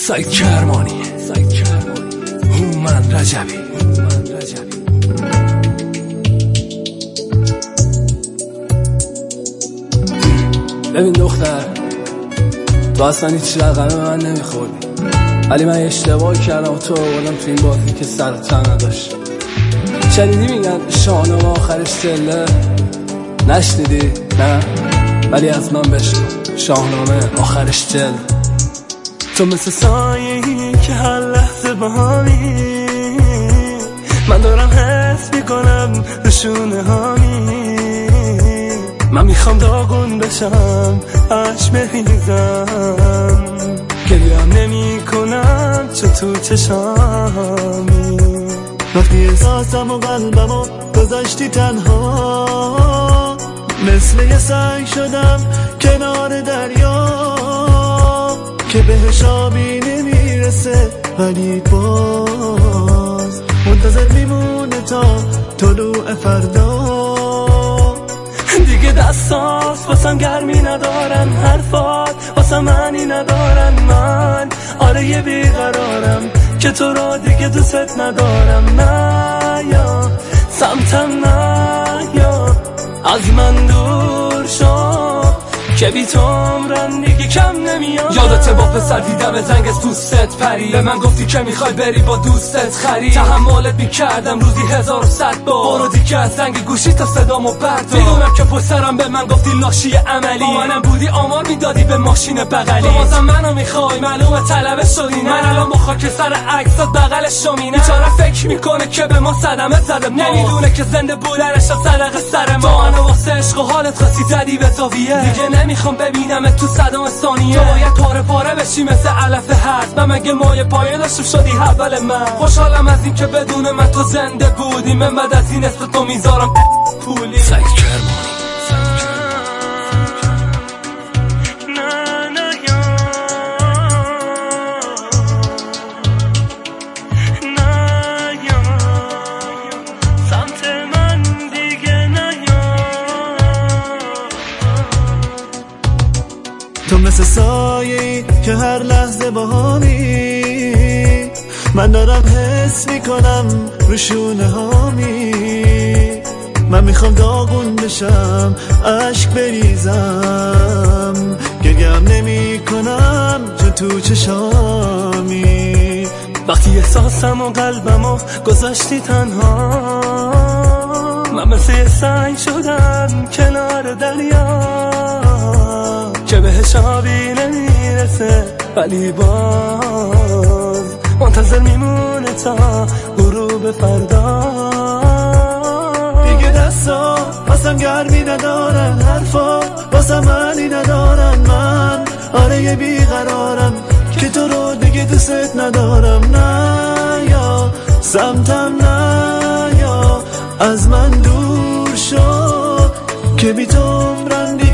سعید کرمانی هومن رجبی. ببین دختر، تو اصلا هیچ رقم من نمیخوری، ولی من اشتباه کردم و تو آوردم تو این بازی که سرطان نداشت. شنیدی میگن شاهنامه آخرش چله؟ نشنیدی؟ نه؟ ولی از من بشنو، شاهنامه آخرش چل. تو مثل سایه‌ای که هر لحظه باهامی، من دارم حس میکنم نشونه هامی. من میخوام داغون بشم، عشق بریزم، گریم نمی کنم چو تو چشامی. وقتی احساسم و قلبم و گذاشتی تنها، مثل یه سنگ شدم کنار دریا که بهش آبی نمیرسه، ولی باز منتظر میمونه تا طلوع فردا. دیگه دستاس واسم گرمی ندارن، حرفات واسم معنی ندارن. من آره یه بیقرارم که تو را دیگه دوست ندارم. نه یا سمتم، نه یا از من دور شو که بی تو عمرم دیگه کم نمیاد. یادت با پسر دیدم زنگ دوستت پری، به من گفتی که میخوای بری با دوستت خری. تحملت میکردم روزی 1100 بار، برو دیگه از زنگ گوشی تا صدامو بردار. میدونم که پشت سرم به من گفتی لاشی عملی، با منم بودی آمار میدادی به ماشین بغلی. تو بازم منو میخوای، معلومه طلب شدی. من الان با خاک سر عکسات بغلش شمینم. بیچاره فکر میکنه که به ما صدمه زده، نمیدونه که زنده بودنش صدقه سر ما. تو منو واسه عشق و حالت خاصی زدی به زاویه، دیگه نمیخوام ببینم تو صدام ثانیه. تو باید پاره پاره بشی مثل علف هست، من مگه مایه پایه داشتم شدی اول من. خوشحالم از این که بدون من تو زنده بودی، من بعد از این اسم تو میذارم پولی. سعید کرمانی. تو مثل سایه‌ای که هر لحظه باهامی، من دارم حس میکنم رو شونه هامی. من میخوام داغون بشم، عشق بریزم، گریم نمی کنم چون تو چشامی. وقتی احساسم و قلبم و گذاشتی تنها، من مثل یه سنگ شدم کنار دریا که بهش آبی نمیرسه، ولی باز منتظر میمونه تا غروب فردا. دیگه دستا واسم گرمی ندارن، حرفا واسم معنی ندارن. من آره یه بیقرارم که تو رو دیگه دوست ندارم. نه یا سمتم، نه یا از من دور شو که بی تو عمرم